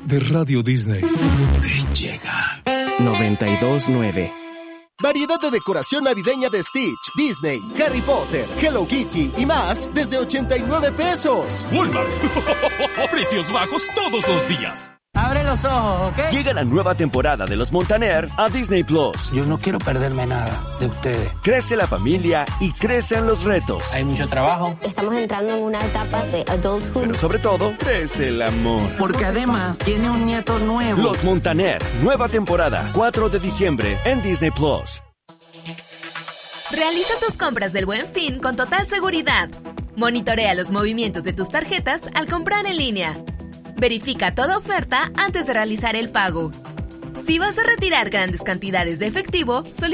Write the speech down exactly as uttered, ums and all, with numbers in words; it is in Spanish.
de Radio Disney. Llega noventa y dos nueve. Variedad de decoración navideña de Stitch, Disney, Harry Potter, Hello Kitty y más desde ochenta y nueve pesos. Walmart. Precios bajos todos los días. Abre los ojos, ¿ok? Llega la nueva temporada de Los Montaner a Disney Plus. Yo no quiero perderme nada de ustedes. Crece la familia y crecen los retos. Hay mucho trabajo. Estamos entrando en una etapa de adulthood. Pero sobre todo, crece el amor. Porque además tiene un nieto nuevo. Los Montaner, nueva temporada, cuatro de diciembre en Disney Plus. Realiza tus compras del Buen Fin con total seguridad. Monitorea los movimientos de tus tarjetas al comprar en línea. Verifica toda oferta antes de realizar el pago. Si vas a retirar grandes cantidades de efectivo, solicita